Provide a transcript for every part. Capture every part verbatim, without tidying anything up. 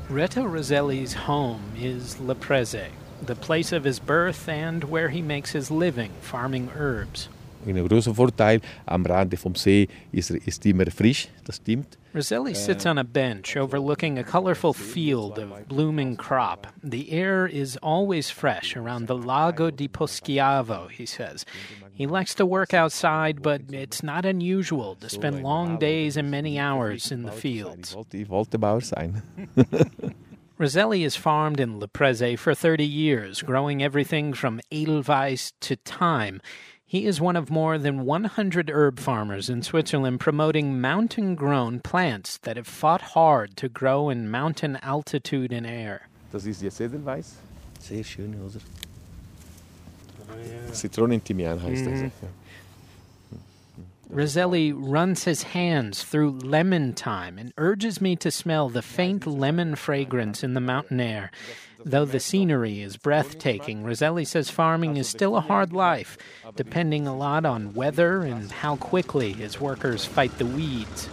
Reto Roselli's home is Le Preze, the place of his birth and where he makes his living farming herbs. Ein großer Vorteil, am Rande vom See ist er ist immer frisch, das stimmt. Roselli sits on a bench overlooking a colorful field of blooming crop. The air is always fresh around the Lago di Poschiavo, he says. He likes to work outside, but it's not unusual to spend long days and many hours in the fields. Ich wollte Bauer sein. Roselli has farmed in Le Preze for thirty years, growing everything from Edelweiss to thyme. He is one of more than one hundred herb farmers in Switzerland promoting mountain-grown plants that have fought hard to grow in mountain altitude and air. Das ist jetzt Edelweiss. Sehr schön, oder? Zitronen-Thymian heißt das. Ja. Roselli runs his hands through lemon thyme and urges me to smell the faint lemon fragrance in the mountain air. Though the scenery is breathtaking, Roselli says farming is still a hard life, depending a lot on weather and how quickly his workers fight the weeds.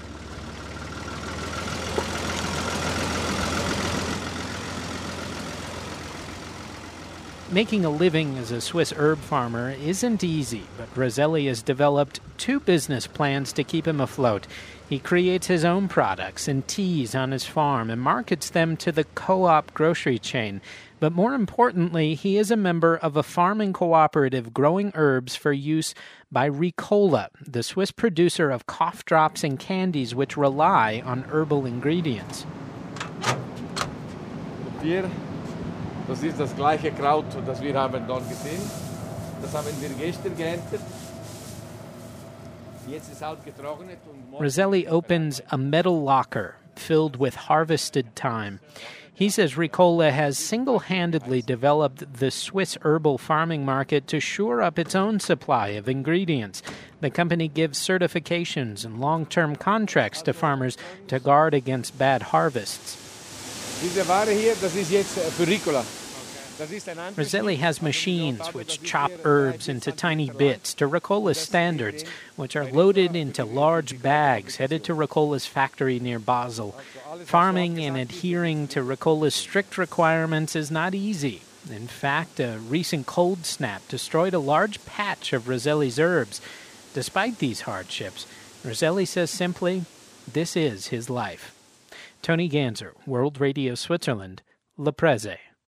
Making a living as a Swiss herb farmer isn't easy, but Roselli has developed two business plans to keep him afloat. He creates his own products and teas on his farm and markets them to the co-op grocery chain. But more importantly, he is a member of a farming cooperative growing herbs for use by Ricola, the Swiss producer of cough drops and candies which rely on herbal ingredients. Hier, das ist das gleiche Kraut, das wir haben dort gesehen. Das haben wir gestern geerntet. Roselli opens a metal locker filled with harvested thyme. He says Ricola has single-handedly developed the Swiss herbal farming market to shore up its own supply of ingredients. The company gives certifications and long-term contracts to farmers to guard against bad harvests. Diese Ware hier, das ist jetzt für Ricola. Roselli has machines which chop herbs into tiny bits to Ricola's standards, which are loaded into large bags headed to Ricola's factory near Basel. Farming and adhering to Ricola's strict requirements is not easy. In fact, a recent cold snap destroyed a large patch of Roselli's herbs. Despite these hardships, Roselli says simply, this is his life. Tony Ganser, World Radio Switzerland, Le Preze.